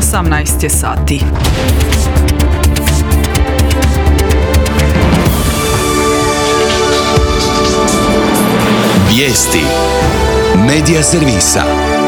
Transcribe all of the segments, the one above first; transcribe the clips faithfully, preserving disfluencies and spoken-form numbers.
osamnaest je sati. Vijesti Medija servisa.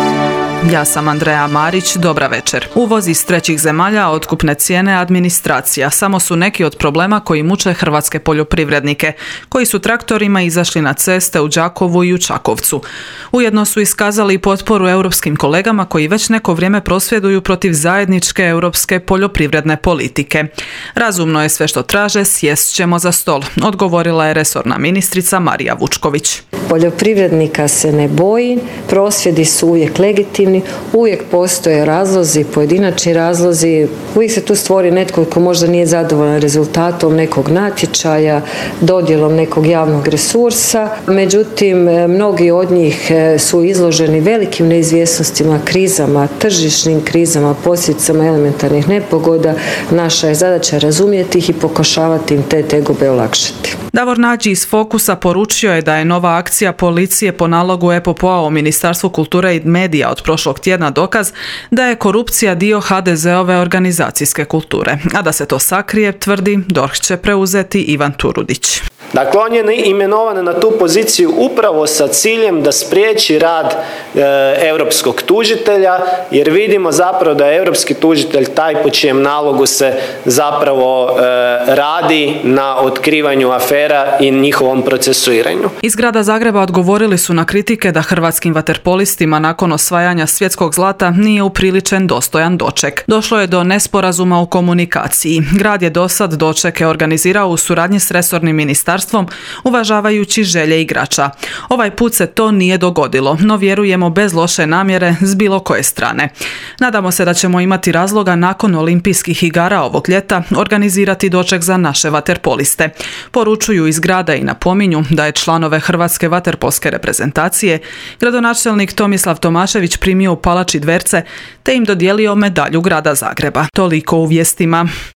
Ja sam Andreja Marić, dobra večer. Uvoz iz trećih zemalja, otkupne cijene, administracija samo su neki od problema koji muče hrvatske poljoprivrednike, koji su traktorima izašli na ceste u Đakovu i u Čakovcu. Ujedno su iskazali potporu europskim kolegama koji već neko vrijeme prosvjeduju protiv zajedničke europske poljoprivredne politike. Razumno je sve što traže, sjest ćemo za stol, odgovorila je resorna ministrica Marija Vučković. Poljoprivrednika se ne boji, prosvjedi su uvijek legitimni, uvijek postoje razlozi, pojedinačni razlozi, uvijek se tu stvori netko ko možda nije zadovoljan rezultatom nekog natječaja, dodjelom nekog javnog resursa. Međutim, mnogi od njih su izloženi velikim neizvjesnostima, krizama, tržišnim krizama, posljedicama elementarnih nepogoda. Naša je zadaća razumjeti ih i pokušavati im te tegobe olakšati. Davor Nađi iz Fokusa poručio je da je nova akcija policije po nalogu E P P O-a u Ministarstvu kulture i medija od prošlog tjedna dokaz da je korupcija dio ha de ze-ove organizacijske kulture. A da se to sakrije, tvrdi, D O R H će preuzeti Ivan Turudić. Dakle, on je imenovan na tu poziciju upravo sa ciljem da spriječi rad e, europskog tužitelja, jer vidimo zapravo da je europski tužitelj taj po čijem nalogu se zapravo e, radi na otkrivanju afera i njihovom procesuiranju. Iz grada Zagreba odgovorili su na kritike da hrvatskim vaterpolistima nakon osvajanja svjetskog zlata nije upriličen dostojan doček. Došlo je do nesporazuma u komunikaciji. Grad je dosad dočeke organizirao u suradnji s resornim ministarstvom, uvažavajući želje igrača. Ovaj put se to nije dogodilo, no vjerujemo bez loše namjere s bilo koje strane. Nadamo se da ćemo imati razloga nakon olimpijskih igara ovog ljeta organizirati doček za naše vaterpoliste. Poručuju iz grada i napominju da je članove hrvatske vaterpolske reprezentacije gradonačelnik Tomislav Tomašević primio u Palači Dverce te im dodijelio medalju grada Zagreba. Toliko u vijestima.